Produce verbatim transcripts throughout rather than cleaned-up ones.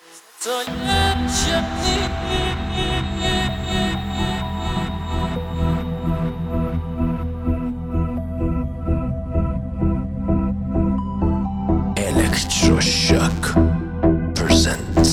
Electroshock presents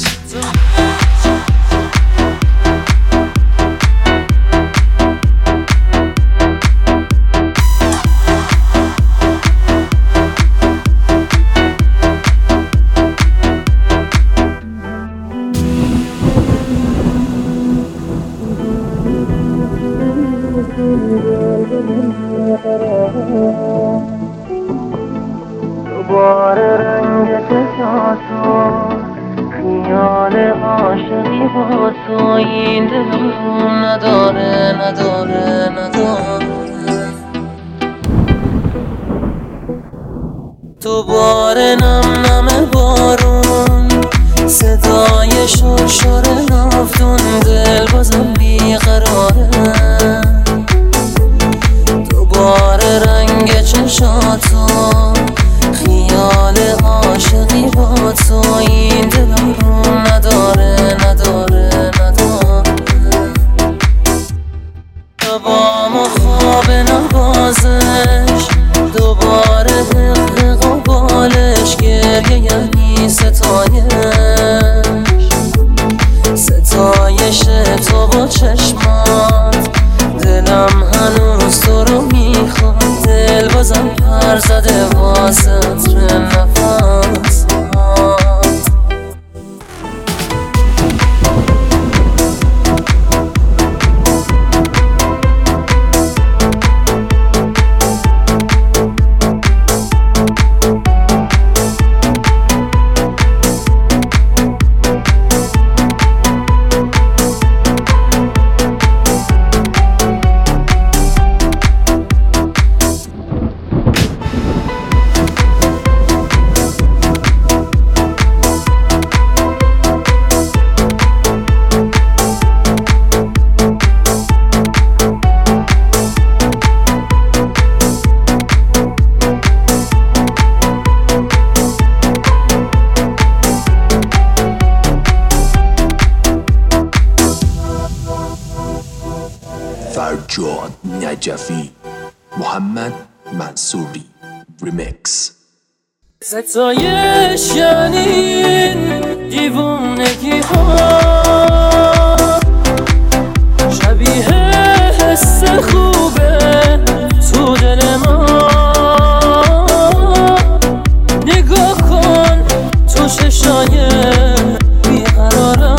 دوباره رنگ چشاتو خیال عاشقی با تو این دلم نداره نداره نداره دوباره نم نم بارون صدای شرشر نافتون دل بازم بیقراره دوباره رنگ چشاتو خیال عاشقی با تو این دلم رو نداره نداره نداره شبام و خواب نوازش دوباره حق و بالش گریه یعنی ستایش ستایش تو با چشمات دلم هنوز تو رو میخواد دل بازم پر زده با سطر نفس فرجاد نجفی محمد منصوری ریمیکس ستایش یعنی این دیوونگی ها شبیه حس خوبه تو دل ما نگاه کن تو چشای بیقرارم